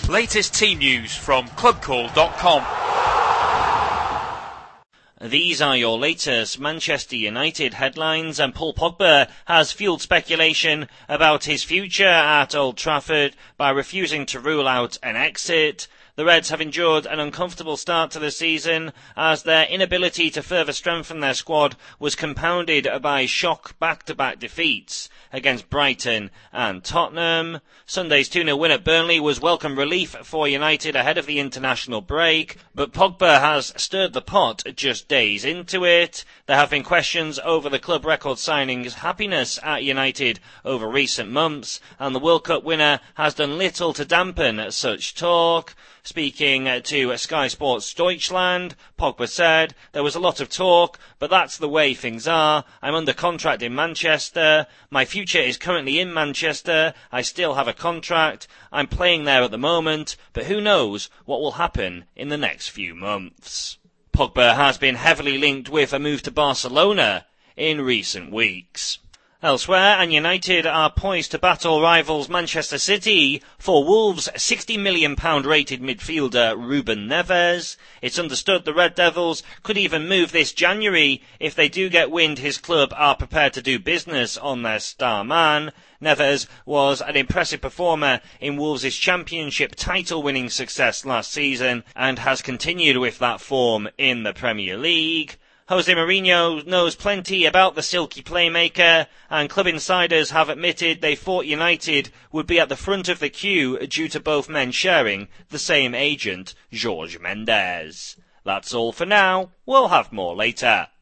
Latest team news from clubcall.com. These are your latest Manchester United headlines, and Paul Pogba has fueled speculation about his future at Old Trafford by refusing to rule out an exit. The Reds have endured an uncomfortable start to the season as their inability to further strengthen their squad was compounded by shock back-to-back defeats against Brighton and Tottenham. Sunday's 2-0 win at Burnley was welcome relief for United ahead of the international break, but Pogba has stirred the pot just days into it. There have been questions over the club record signing's happiness at United over recent months, and the World Cup winner has done little to dampen such talk. Speaking to Sky Sports Deutschland, Pogba said, "There was a lot of talk, but that's the way things are. I'm under contract in Manchester. My future is currently in Manchester. I still have a contract. I'm playing there at the moment, but who knows what will happen in the next few months." Pogba has been heavily linked with a move to Barcelona in recent weeks. Elsewhere, and United are poised to battle rivals Manchester City for Wolves' £60 million rated midfielder Ruben Neves. It's understood the Red Devils could even move this January if they do get wind his club are prepared to do business on their star man. Neves was an impressive performer in Wolves' championship title-winning success last season and has continued with that form in the Premier League. Jose Mourinho knows plenty about the silky playmaker, and club insiders have admitted they thought United would be at the front of the queue due to both men sharing the same agent, Jorge Mendes. That's all for now. We'll have more later.